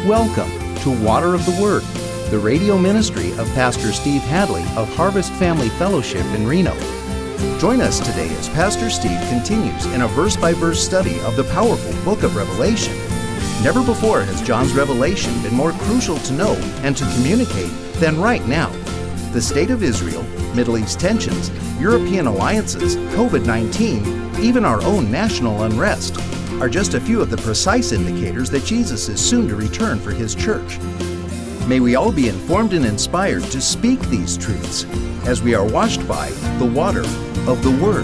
Welcome to Water of the Word, the radio ministry of Pastor Steve Hadley of Harvest Family Fellowship in Reno. Join us today as Pastor Steve continues in a verse-by-verse study of the powerful book of Revelation. Never before has John's revelation been more crucial to know and to communicate than right now. The state of Israel, Middle East tensions, European alliances, COVID-19, even our own national unrest are just a few of the precise indicators that Jesus is soon to return for His church. May we all be informed and inspired to speak these truths as we are washed by the water of the Word.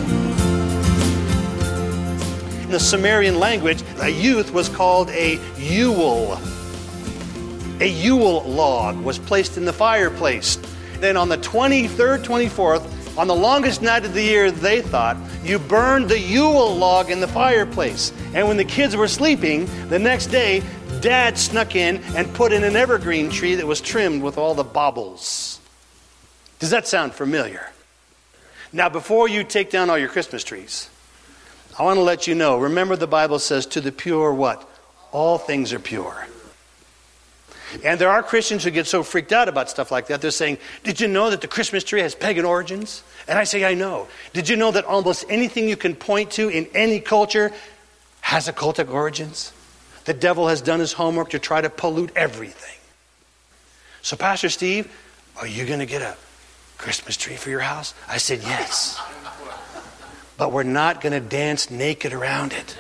In the Sumerian language, a youth was called a Yule. A Yule log was placed in the fireplace. Then on the 23rd, 24th, on the longest night of the year, they thought, you burned the Yule log in the fireplace. And when the kids were sleeping, the next day, Dad snuck in and put in an evergreen tree that was trimmed with all the baubles. Does that sound familiar? Now, before you take down all your Christmas trees, I want to let you know, remember the Bible says, to the pure what? All things are pure. And there are Christians who get so freaked out about stuff like that. They're saying, did you know that the Christmas tree has pagan origins? And I say, I know. Did you know that almost anything you can point to in any culture has occultic origins? The devil has done his homework to try to pollute everything. So, Pastor Steve, are you going to get a Christmas tree for your house? I said, yes. But we're not going to dance naked around it.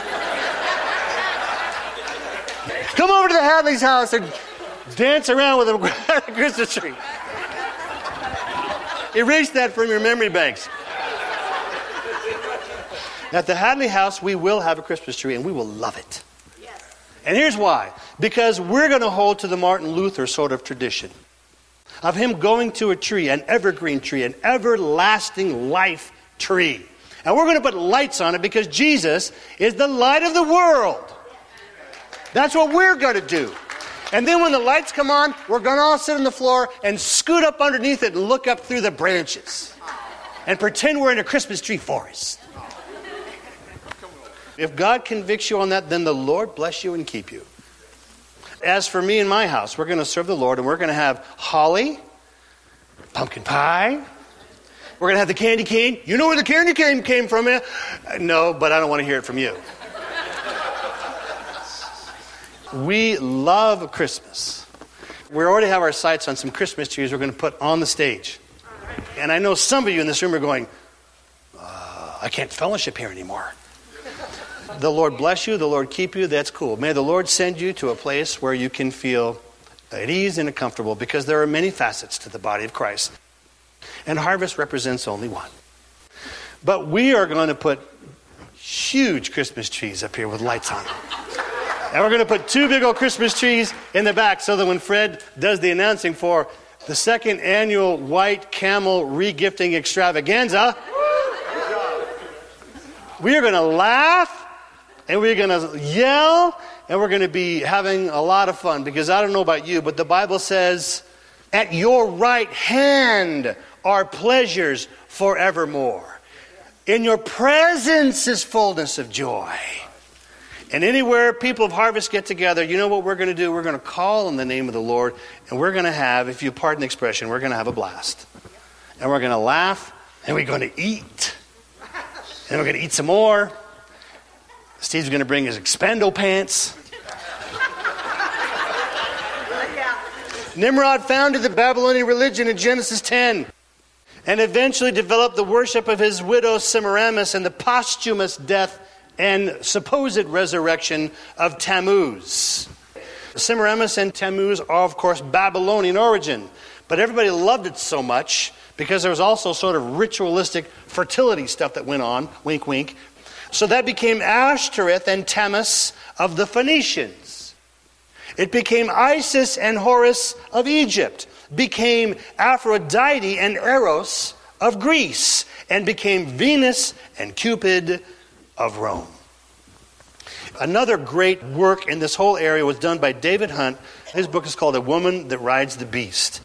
Come over to the Hadley's house and dance around with a Christmas tree. Erase that from your memory banks. At the Hadley house, we will have a Christmas tree, and we will love it. Yes. And here's why. Because we're going to hold to the Martin Luther sort of tradition of him going to a tree, an evergreen tree, an everlasting life tree. And we're going to put lights on it because Jesus is the light of the world. That's what we're going to do. And then when the lights come on, we're going to all sit on the floor and scoot up underneath it and look up through the branches and pretend we're in a Christmas tree forest. If God convicts you on that, then the Lord bless you and keep you. As for me and my house, we're going to serve the Lord, and we're going to have holly, pumpkin pie. We're going to have the candy cane. You know where the candy cane came from, man? No, but I don't want to hear it from you. We love Christmas. We already have our sights on some Christmas trees we're going to put on the stage. And I know some of you in this room are going, I can't fellowship here anymore. The Lord bless you. The Lord keep you. That's cool. May the Lord send you to a place where you can feel at ease and comfortable, because there are many facets to the body of Christ. And Harvest represents only one. But we are going to put huge Christmas trees up here with lights on them. And we're going to put 2 big old Christmas trees in the back so that when Fred does the announcing for the second annual White Camel Regifting Extravaganza, we are going to laugh and we're going to yell and we're going to be having a lot of fun, because I don't know about you, but the Bible says, at your right hand are pleasures forevermore. In your presence is fullness of joy. And anywhere people of Harvest get together, you know what we're going to do? We're going to call on the name of the Lord, and we're going to have, if you pardon the expression, we're going to have a blast. And we're going to laugh, and we're going to eat. And we're going to eat some more. Steve's going to bring his Expendo pants. Nimrod founded the Babylonian religion in Genesis 10 and eventually developed the worship of his widow Semiramis and the posthumous death and supposed resurrection of Tammuz. Semiramis and Tammuz are, of course, Babylonian origin. But everybody loved it so much because there was also sort of ritualistic fertility stuff that went on, wink, wink. So that became Ashtoreth and Tammuz of the Phoenicians. It became Isis and Horus of Egypt, became Aphrodite and Eros of Greece, and became Venus and Cupid of Rome. Another great work in this whole area was done by David Hunt. His book is called A Woman That Rides the Beast.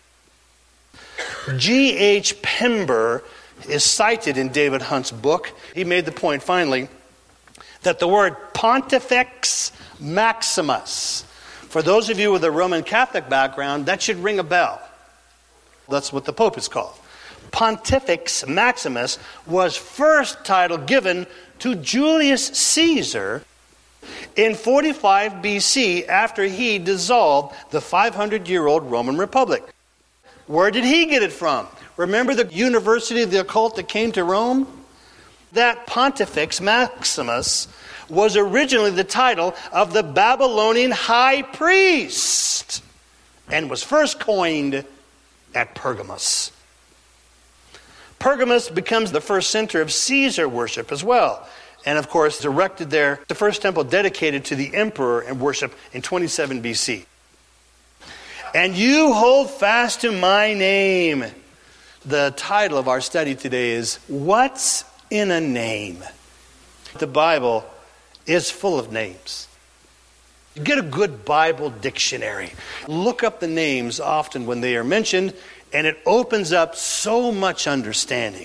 G.H. Pember is cited in David Hunt's book. He made the point, finally, that the word Pontifex Maximus For those of you with a Roman Catholic background, that should ring a bell. That's what the Pope is called. Pontifex Maximus was first title given to Julius Caesar in 45 BC after he dissolved the 500-year-old Roman Republic. Where did he get it from? Remember the University of the Occult that came to Rome? That Pontifex Maximus was originally the title of the Babylonian high priest and was first coined at Pergamus. Pergamus becomes the first center of Caesar worship as well. And of course, erected there, the first temple dedicated to the emperor and worship in 27 BC. And you hold fast to my name. The title of our study today is, What's in a Name? The Bible is full of names. Get a good Bible dictionary. Look up the names often when they are mentioned, and it opens up so much understanding.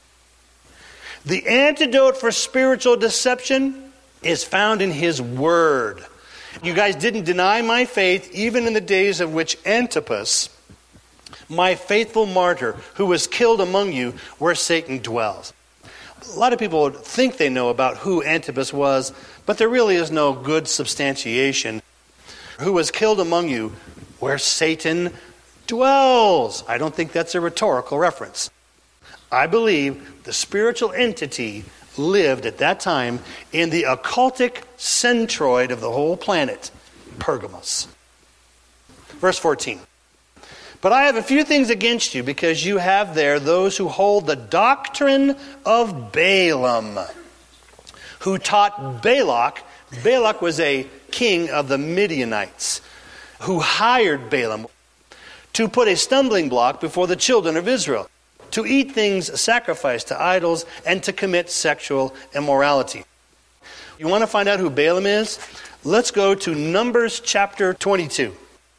The antidote for spiritual deception is found in His Word. You guys didn't deny my faith even in the days of which Antipas, my faithful martyr, who was killed among you, where Satan dwells. A lot of people think they know about who Antipas was, but there really is no good substantiation. Who was killed among you, where Satan dwells. I don't think that's a rhetorical reference. I believe the spiritual entity lived at that time in the occultic centroid of the whole planet, Pergamos. Verse 14. But I have a few things against you, because you have there those who hold the doctrine of Balaam, who taught Balak. Balak was a king of the Midianites, who hired Balaam to put a stumbling block before the children of Israel, to eat things sacrificed to idols, and to commit sexual immorality. You want to find out who Balaam is? Let's go to Numbers chapter 22.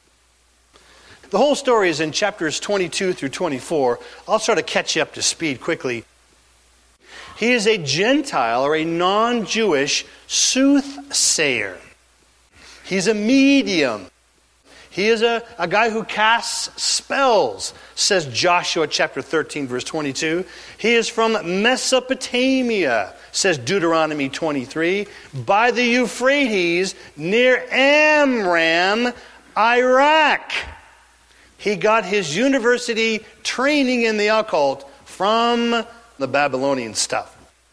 The whole story is in chapters 22 through 24. I'll try to catch you up to speed quickly. He is a Gentile or a non-Jewish soothsayer. He's a medium. He is a guy who casts spells, says Joshua chapter 13, verse 22. He is from Mesopotamia, says Deuteronomy 23, by the Euphrates near Amram, Iraq. He got his university training in the occult from the Babylonian stuff.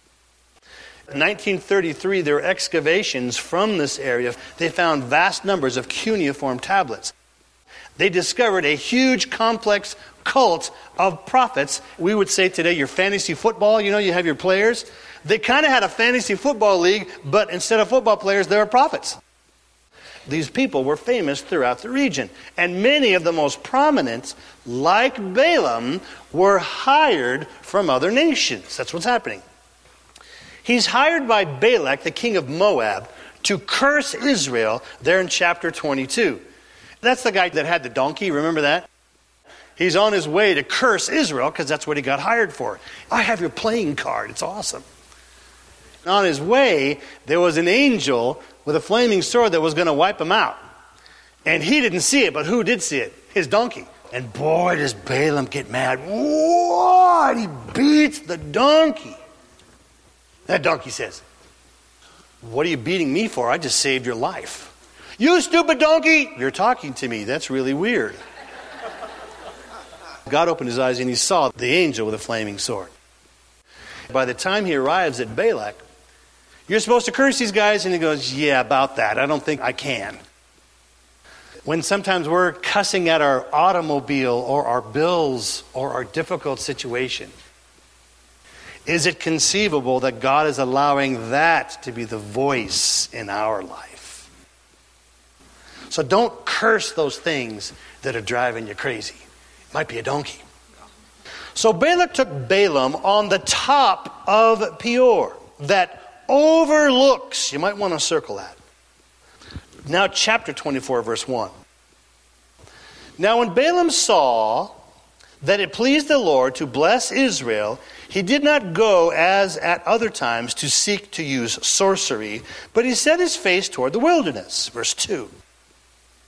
In 1933, there were excavations from this area. They found vast numbers of cuneiform tablets. They discovered a huge, complex cult of prophets. We would say today your fantasy football, you have your players. They kind of had a fantasy football league, but instead of football players, there were prophets. These people were famous throughout the region. And many of the most prominent, like Balaam, were hired from other nations. That's what's happening. He's hired by Balak, the king of Moab, to curse Israel there in chapter 22. That's the guy that had the donkey, remember that? He's on his way to curse Israel because that's what he got hired for. I have your playing card, it's awesome. On his way, there was an angel with a flaming sword that was going to wipe him out. And he didn't see it, but who did see it? His donkey. And boy, does Balaam get mad. What? He beats the donkey. That donkey says, what are you beating me for? I just saved your life. You stupid donkey! You're talking to me. That's really weird. God opened his eyes and he saw the angel with a flaming sword. By the time he arrives at Balak, you're supposed to curse these guys, and he goes, yeah, about that. I don't think I can. When sometimes we're cussing at our automobile or our bills or our difficult situation, is it conceivable that God is allowing that to be the voice in our life? So don't curse those things that are driving you crazy. It might be a donkey. So Balak took Balaam on the top of Peor, that overlooks, you might want to circle that. Now chapter 24, verse 1. Now when Balaam saw that it pleased the Lord to bless Israel, he did not go as at other times to seek to use sorcery, but he set his face toward the wilderness. Verse 2.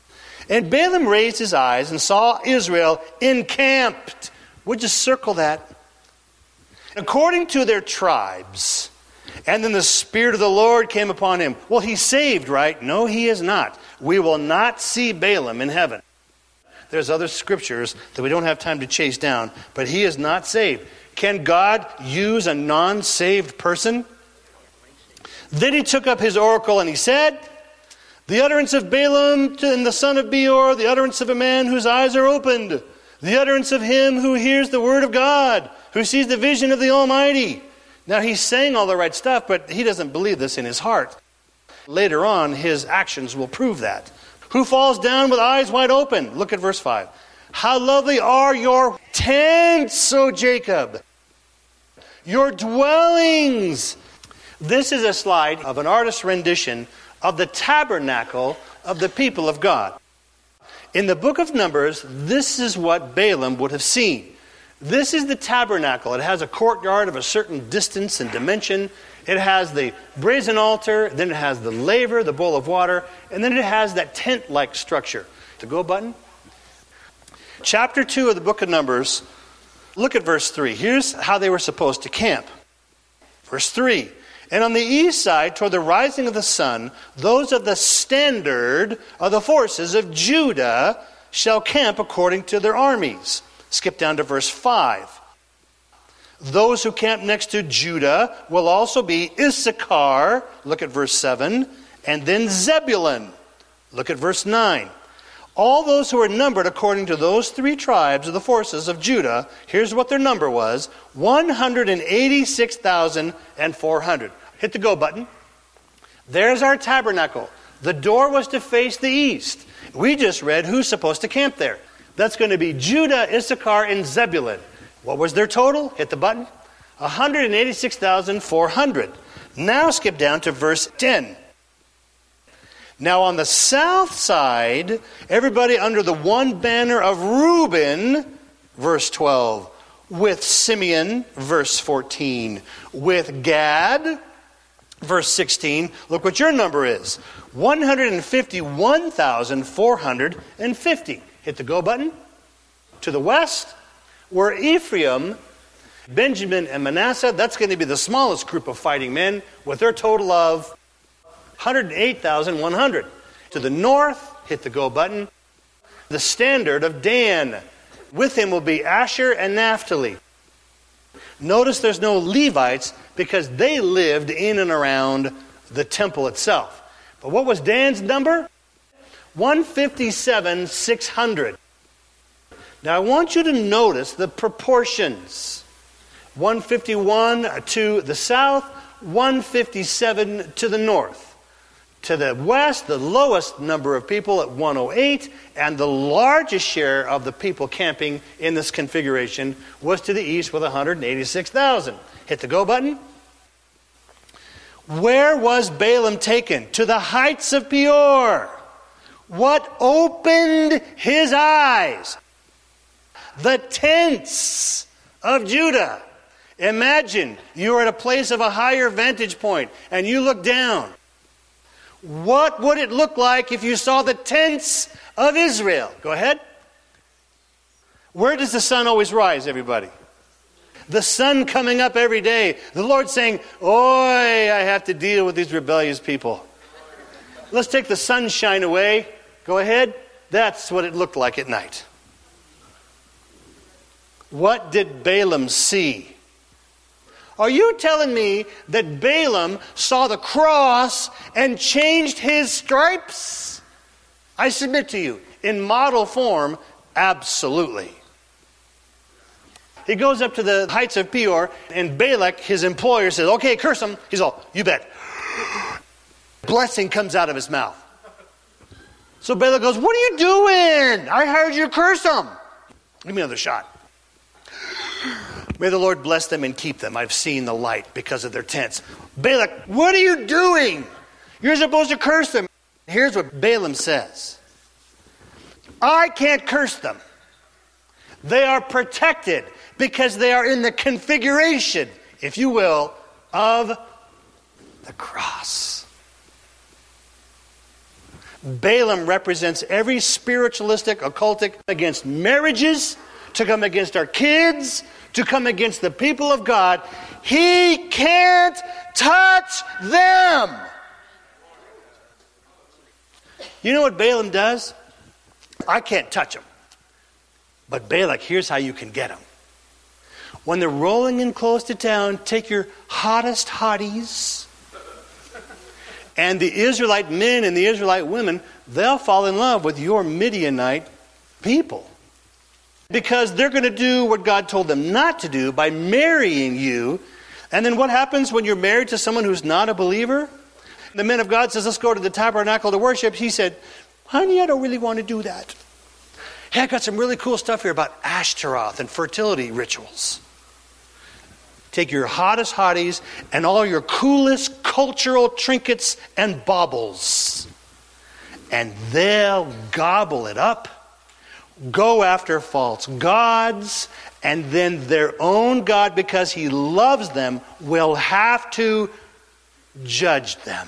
And Balaam raised his eyes and saw Israel encamped. We'll just circle that. According to their tribes. And then the Spirit of the Lord came upon him. Well, he's saved, right? No, he is not. We will not see Balaam in heaven. There's other scriptures that we don't have time to chase down, but he is not saved. Can God use a non-saved person? Then he took up his oracle and he said, the utterance of Balaam and the son of Beor, the utterance of a man whose eyes are opened, the utterance of him who hears the word of God, who sees the vision of the Almighty. Now he's saying all the right stuff, but he doesn't believe this in his heart. Later on, his actions will prove that. Who falls down with eyes wide open? Look at verse 5. How lovely are your tents, O Jacob, your dwellings. This is a slide of an artist's rendition of the tabernacle of the people of God. In the book of Numbers, this is what Balaam would have seen. This is the tabernacle. It has a courtyard of a certain distance and dimension. It has the brazen altar, then it has the laver, the bowl of water, and then it has that tent-like structure. The go button. Chapter 2 of the book of Numbers, look at verse 3. Here's how they were supposed to camp. Verse 3. And on the east side, toward the rising of the sun, those of the standard of the forces of Judah shall camp according to their armies. Skip down to verse 5. Those who camp next to Judah will also be Issachar, look at verse 7, and then Zebulun, look at verse 9. All those who are numbered according to those three tribes of the forces of Judah, here's what their number was, 186,400. Hit the go button. There's our tabernacle. The door was to face the east. We just read who's supposed to camp there. That's going to be Judah, Issachar, and Zebulun. What was their total? Hit the button. 186,400. Now skip down to verse 10. Now on the south side, everybody under the one banner of Reuben, verse 12, with Simeon, verse 14, with Gad, verse 16. Look what your number is. 151,450. Hit the go button. To the west were Ephraim, Benjamin, and Manasseh. That's going to be the smallest group of fighting men with their total of 108,100. To the north, hit the go button, the standard of Dan. With him will be Asher and Naphtali. Notice there's no Levites because they lived in and around the temple itself. But what was Dan's number? 157,600. Now I want you to notice the proportions. 151 to the south, 157 to the north. To the west, the lowest number of people at 108, and the largest share of the people camping in this configuration was to the east with 186,000. Hit the go button. Where was Balaam taken? To the heights of Peor. What opened his eyes? The tents of Judah. Imagine you're at a place of a higher vantage point and you look down. What would it look like if you saw the tents of Israel? Go ahead. Where does the sun always rise, everybody? The sun coming up every day. The Lord saying, "Oi, I have to deal with these rebellious people. Let's take the sunshine away." Go ahead. That's what it looked like at night. What did Balaam see? Are you telling me that Balaam saw the cross and changed his stripes? I submit to you, in model form, absolutely. He goes up to the heights of Peor, and Balak, his employer, says, "Okay, curse him." He's all, "You bet." Blessing comes out of his mouth. So Balak goes, "What are you doing? I hired you to curse him. Give me another shot. May the Lord bless them and keep them. I've seen the light because of their tents." Balak, "What are you doing? You're supposed to curse them." Here's what Balaam says. "I can't curse them. They are protected because they are in the configuration, if you will, of the cross." Balaam represents every spiritualistic, occultic against marriages, to come against our kids, to come against the people of God. He can't touch them. You know what Balaam does? I can't touch him. But Balak, here's how you can get him. When they're rolling in close to town, take your hottest hotties. And the Israelite men and the Israelite women, they'll fall in love with your Midianite people. Because they're going to do what God told them not to do by marrying you. And then what happens when you're married to someone who's not a believer? The man of God says, let's go to the tabernacle to worship. He said, honey, I don't really want to do that. Hey, I got some really cool stuff here about Ashtaroth and fertility rituals. Take your hottest hotties and all your coolest cultural trinkets and baubles. And they'll gobble it up, go after false gods, and then their own God, because he loves them, will have to judge them.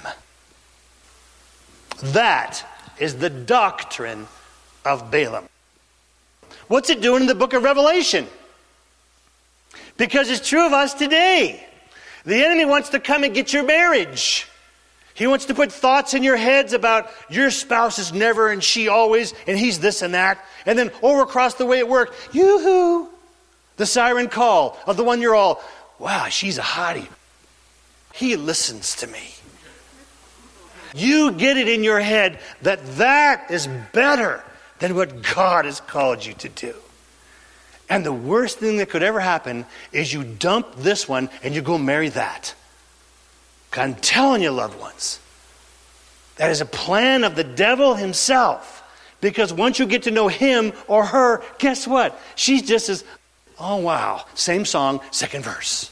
That is the doctrine of Balaam. What's it doing in the book of Revelation? Because it's true of us today. The enemy wants to come and get your marriage. He wants to put thoughts in your heads about your spouse is never and she always and he's this and that. And then over across the way at work, yoo-hoo, the siren call of the one you're all, wow, she's a hottie. He listens to me. You get it in your head that that is better than what God has called you to do. And the worst thing that could ever happen is you dump this one and you go marry that. I'm telling you, loved ones, that is a plan of the devil himself. Because once you get to know him or her, guess what? She's just as, oh wow, same song, second verse.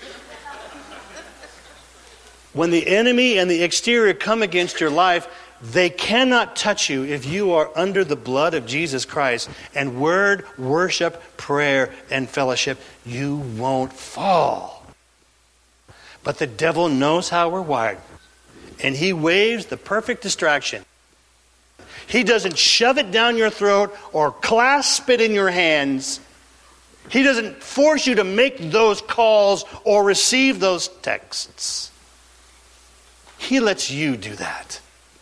When the enemy and the exterior come against your life, they cannot touch you if you are under the blood of Jesus Christ and word, worship, prayer, and fellowship. You won't fall. But the devil knows how we're wired. And he waves the perfect distraction. He doesn't shove it down your throat or clasp it in your hands. He doesn't force you to make those calls or receive those texts. He lets you do that.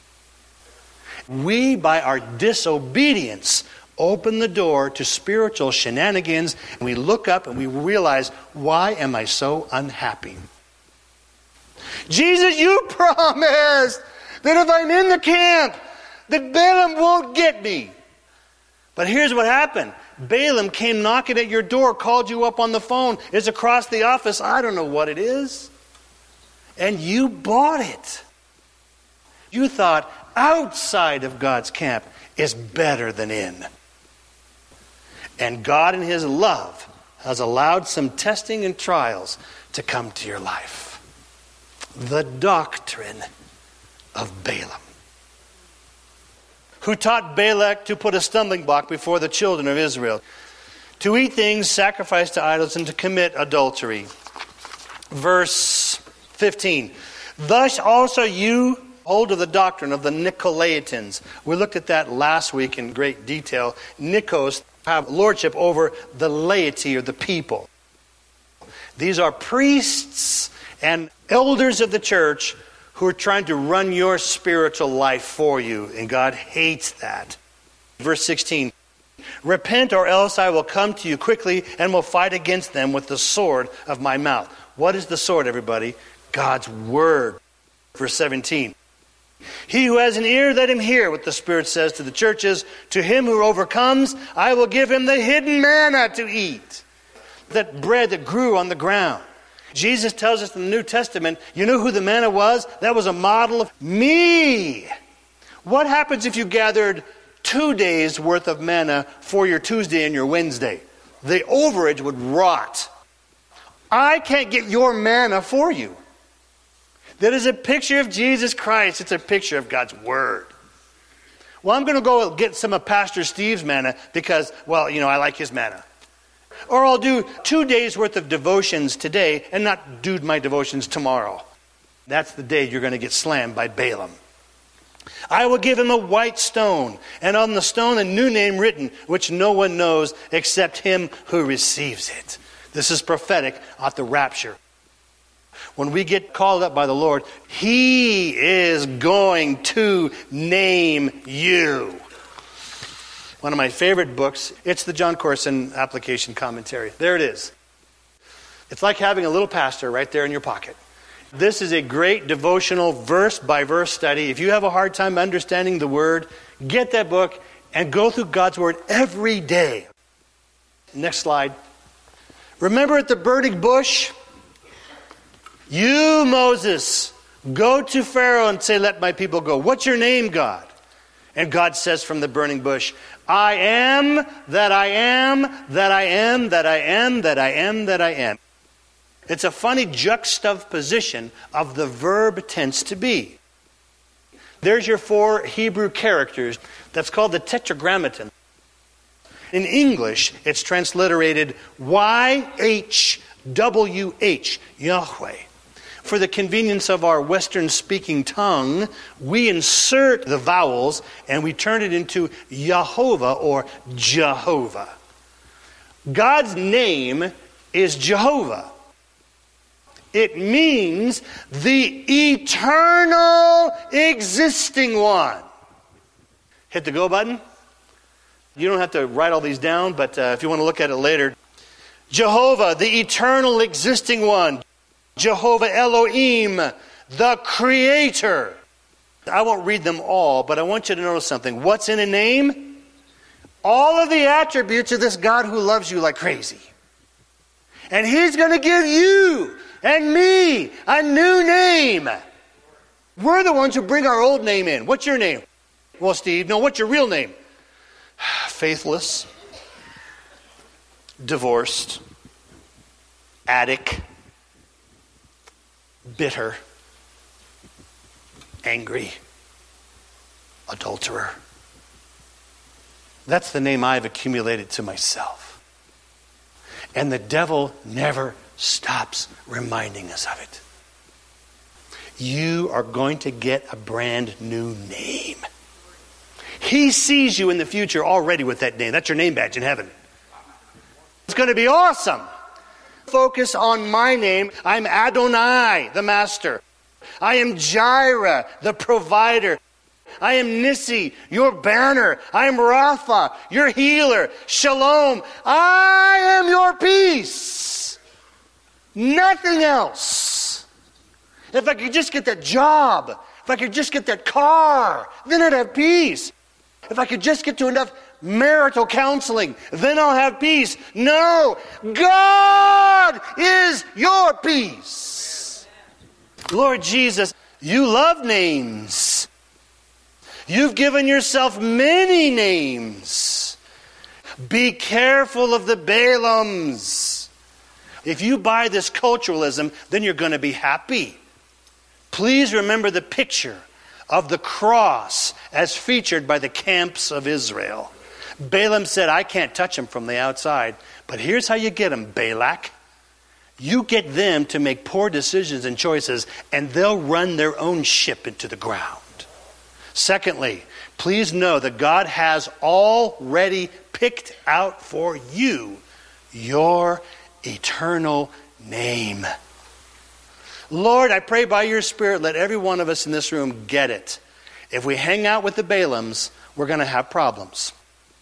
We, by our disobedience, open the door to spiritual shenanigans. And we look up and we realize, why am I so unhappy? Jesus, you promised that if I'm in the camp, that Balaam won't get me. But here's what happened. Balaam came knocking at your door, called you up on the phone. It's across the office. I don't know what it is. And you bought it. You thought outside of God's camp is better than in. And God in his love has allowed some testing and trials to come to your life. The doctrine of Balaam, who taught Balak to put a stumbling block before the children of Israel, to eat things sacrificed to idols and to commit adultery. Verse 15. Thus also you hold of the doctrine of the Nicolaitans. We looked at that last week in great detail. Nikos have lordship over the laity or the people. These are priests and elders of the church who are trying to run your spiritual life for you, and God hates that. Verse 16, repent or else I will come to you quickly and will fight against them with the sword of my mouth. What is the sword, everybody? God's word. Verse 17, he who has an ear, let him hear what the Spirit says to the churches. To him who overcomes, I will give him the hidden manna to eat, that bread that grew on the ground. Jesus tells us in the New Testament, you know who the manna was? That was a model of me. What happens if you gathered 2 days worth of manna for your Tuesday and your Wednesday? The overage would rot. I can't get your manna for you. That is a picture of Jesus Christ. It's a picture of God's Word. Well, I'm going to go get some of Pastor Steve's manna because, well, I like his manna. Or I'll do 2 days worth of devotions today and not do my devotions tomorrow. That's the day you're going to get slammed by Balaam. I will give him a white stone, and on the stone a new name written, which no one knows except him who receives it. This is prophetic at the rapture. When we get called up by the Lord, he is going to name you. One of my favorite books, it's the John Corson Application Commentary. There it is. It's like having a little pastor right there in your pocket. This is a great devotional verse-by-verse study. If you have a hard time understanding the Word, get that book and go through God's Word every day. Next slide. Remember at the burning bush? You, Moses, go to Pharaoh and say, let my people go. What's your name, God? And God says from the burning bush, I am that I am, that I am, that I am, that I am, that I am. It's a funny juxtaposition of the verb tense to be. There's your 4 Hebrew characters. That's called the Tetragrammaton. In English, it's transliterated YHWH, Yahweh. For the convenience of our Western-speaking tongue, we insert the vowels and we turn it into Yehovah or Jehovah. God's name is Jehovah. It means the eternal existing one. Hit the go button. You don't have to write all these down, but if you want to look at it later. Jehovah, the eternal existing one. Jehovah Elohim, the Creator. I won't read them all, but I want you to notice something. What's in a name? All of the attributes of this God who loves you like crazy. And He's going to give you and me a new name. We're the ones who bring our old name in. What's your name? Well, Steve, no, what's your real name? Faithless, divorced, addict, bitter, angry, adulterer. That's the name I've accumulated to myself. And the devil never stops reminding us of it. You are going to get a brand new name. He sees you in the future already with that name. That's your name badge in heaven. It's going to be awesome. Focus on my name. I'm Adonai, the master. I am Jireh, the provider. I am Nissi, your banner. I am Rapha, your healer. Shalom, I am your peace. Nothing else. If I could just get that job, if I could just get that car, then I'd have peace. If I could just get to enough marital counseling, then I'll have peace. No, God is your peace. Lord Jesus, you love names. You've given yourself many names. Be careful of the Balaams. If you buy this culturalism, then you're going to be happy. Please remember the picture of the cross as featured by the camps of Israel. Balaam said, I can't touch him from the outside. But here's how you get them, Balak. You get them to make poor decisions and choices, and they'll run their own ship into the ground. Secondly, please know that God has already picked out for you your eternal name. Lord, I pray by your Spirit, let every one of us in this room get it. If we hang out with the Balaams, we're going to have problems.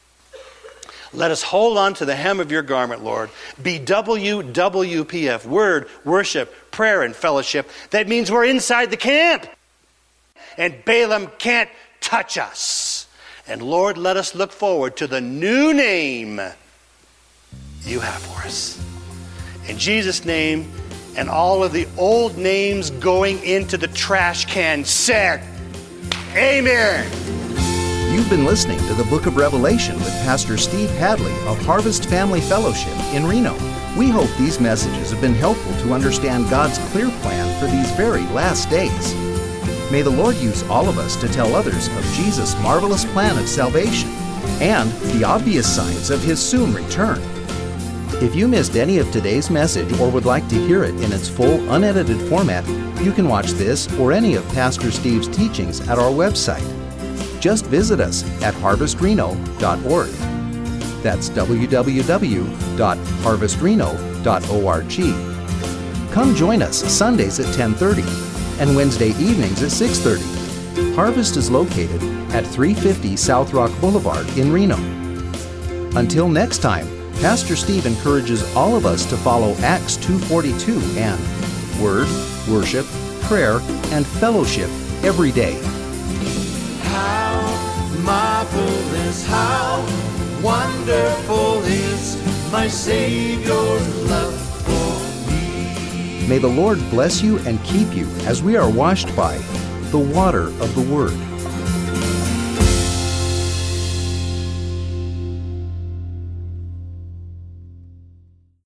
Let us hold on to the hem of your garment, Lord. Be WWPF, word, worship, prayer, and fellowship. That means we're inside the camp. And Balaam can't touch us. And Lord, let us look forward to the new name you have for us. In Jesus' name, and all of the old names going into the trash can said, Amen. You've been listening to the Book of Revelation with Pastor Steve Hadley of Harvest Family Fellowship in Reno. We hope these messages have been helpful to understand God's clear plan for these very last days. May the Lord use all of us to tell others of Jesus' marvelous plan of salvation and the obvious signs of His soon return. If you missed any of today's message or would like to hear it in its full, unedited format, you can watch this or any of Pastor Steve's teachings at our website. Just visit us at harvestreno.org. That's www.harvestreno.org. Come join us Sundays at 10:30 and Wednesday evenings at 6:30. Harvest is located at 350 South Rock Boulevard in Reno. Until next time, Pastor Steve encourages all of us to follow Acts 2:42 and Word, Worship, Prayer, and Fellowship every day. How marvelous, how wonderful is my Savior's love for me. May the Lord bless you and keep you as we are washed by the water of the Word.